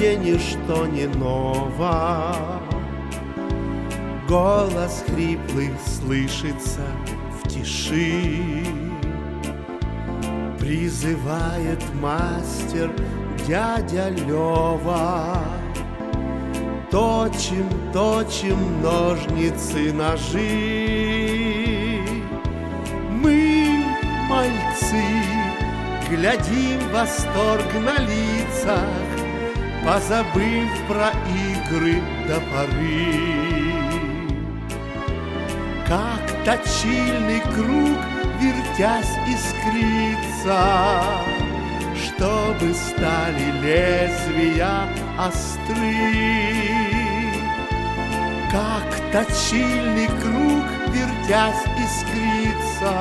тебе ничто не ново. Голос хриплый слышится в тиши, призывает мастер дядя Лёва. Точим, точим ножницы, ножи. Мы, мальцы, глядим восторг на лицах, позабыв про игры до поры. Как точильный круг, вертясь, искрится, чтобы стали лезвия остры. Как точильный круг, вертясь, искрится,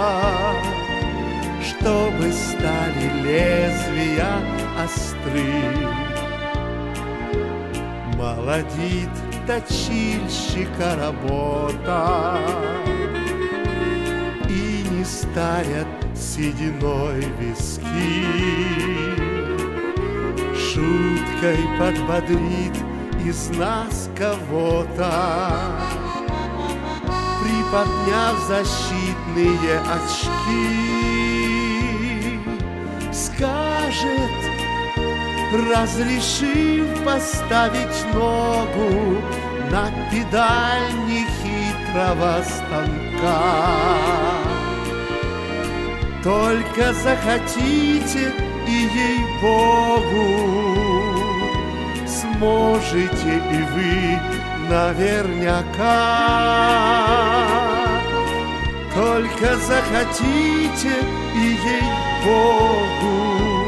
чтобы стали лезвия остры. Молодит точильщика работа, и не старят сединой виски. Шуткой подбодрит из нас кого-то, приподняв защитные очки. Скажет, разрешив поставить ногу на педаль нехитрого станка. Только захотите, и ей-богу сможете и вы наверняка. Только захотите, и ей-богу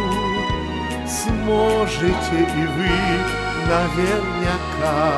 сможете и вы наверняка.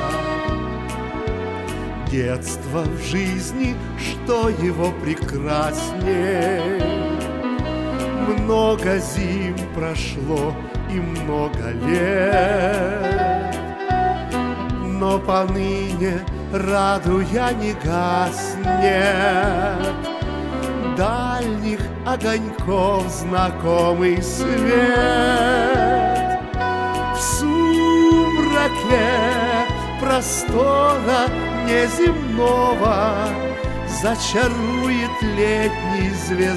Детство в жизни, что его прекрасней. Много зим прошло и много лет, но поныне, радуя, не гаснет дальних огоньков знакомый свет. В сумраке простора неземного зачарует летний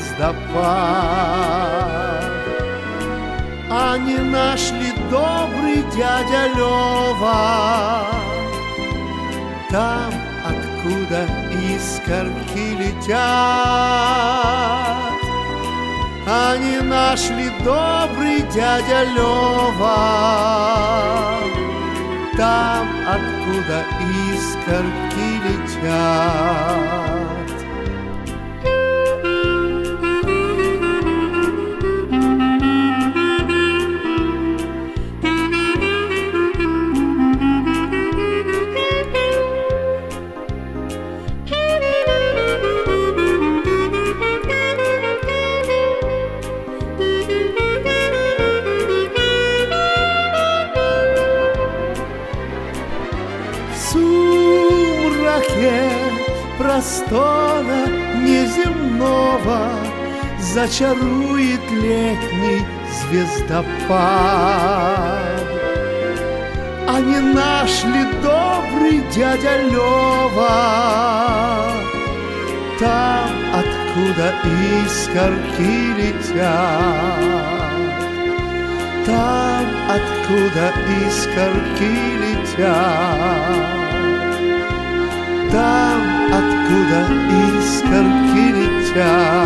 звездопад. А не наш ли добрый дядя Лёва там, откуда искорки летят? А не наш ли добрый дядя Лёва там, откуда искорки летят? Простора неземного зачарует летний звездопад. А не наш ли добрый дядя Лёва там, откуда искорки летят? Там, откуда искорки летят? Там, откуда искорки летят.